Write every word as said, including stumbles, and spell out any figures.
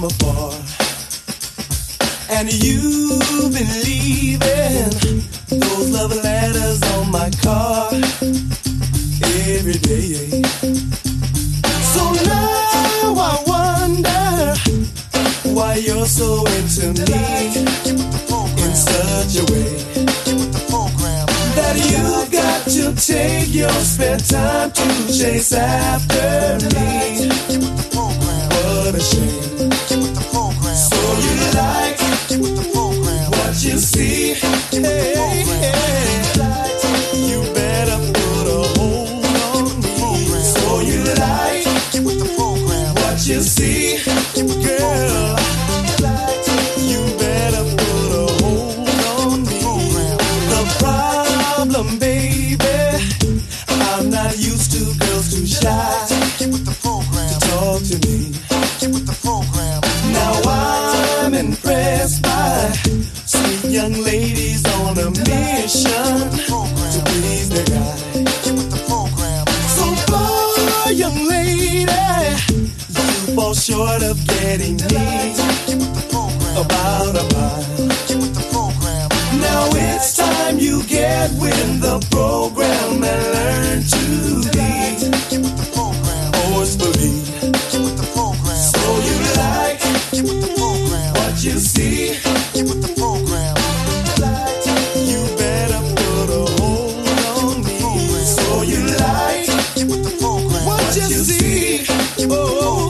from afar. And you've been leaving those love letters on my car every day. So now I wonder why you're so into me in such a way that you got to take your spare time to chase after me. What a shame. So you like what you see? Hey, hey. You better put a hold on me. So you like what you see, girl? You better put a hold on me. The problem, baby, I'm not used to girls too shy to talk to me. Now I'm impressed by sweet young ladies on a mission to please their guy. So far, young lady, you fall short of getting me about a mile. Now it's time you get with the program and learn to be forcefully. So you like what you see? You better put a hold on me. So you like what you see? Oh.